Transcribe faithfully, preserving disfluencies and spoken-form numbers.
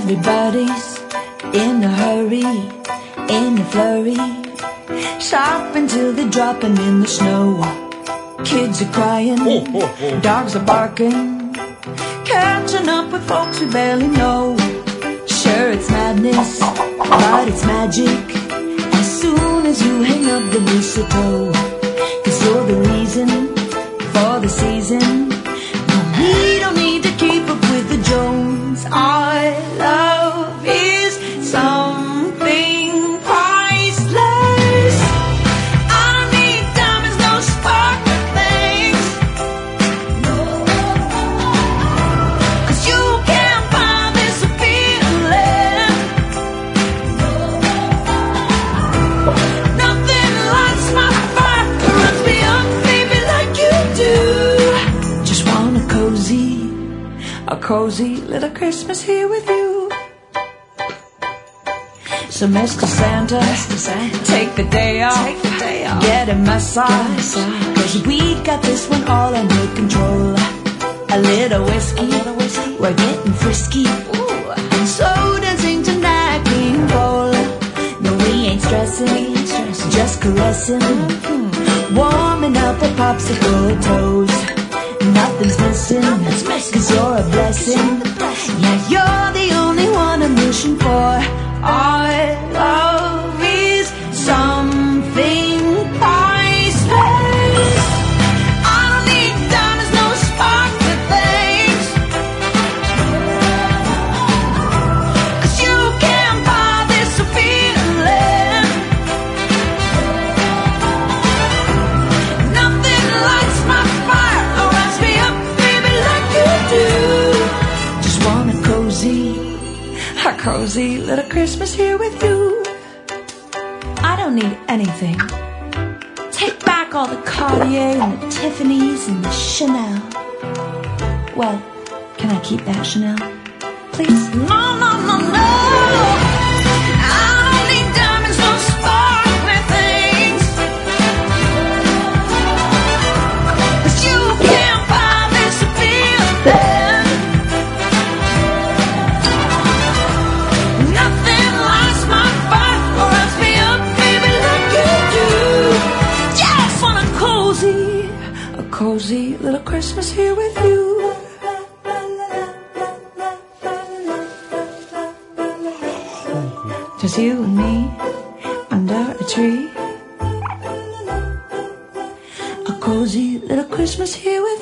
Everybody's in a hurry, in a flurry, shopping till they're dropping in the snow. Kids are crying, oh, oh, oh. Dogs are barking, catching up with folks we barely know. Sure, it's madness, but it's magic as soon as you hang up the mistletoe. Cause you're the reason for the season. No, we don't need to keep up with the Jones. Our love is something priceless. I don't need diamonds, no sparkling things. Cause you can't buy this feeling. Nothing lights my fire or runs me up, baby, like you do. Just want a cozy, a cozy little Christmas here with you. So Mister Santa, take the day off, take the day off. Get a massage, cause we got this one all under control. A little whiskey, a little whiskey. We're getting frisky. Ooh. And so dancing tonight, King Cole. No, we ain't stressing, we ain't stressing. Just caressing, mm-hmm. Warming up our popsicle toes. Nothing's missing, Nothing's missing, cause you're a blessing. Yeah, you're the only one I'm wishing for. Our love is something priceless. I don't need diamonds, no sparkling things. Cause you can't buy this feeling. Nothing lights my fire or runs me up, baby, like you do. Just want a cozy, a cozy little Christmas here with you. I don't need anything. Take back all the Cartier and the Tiffany's and the Chanel. Well, can I keep that Chanel, please? No, no, no, no. I don't need diamonds, no sparkling things. Cause you can't buy this feeling. Nothing lights my fire or runs me up, baby, like you do. Just want a cozy, a cozy little Christmas here with you. Just you and me under a tree. A cozy little Christmas here with you.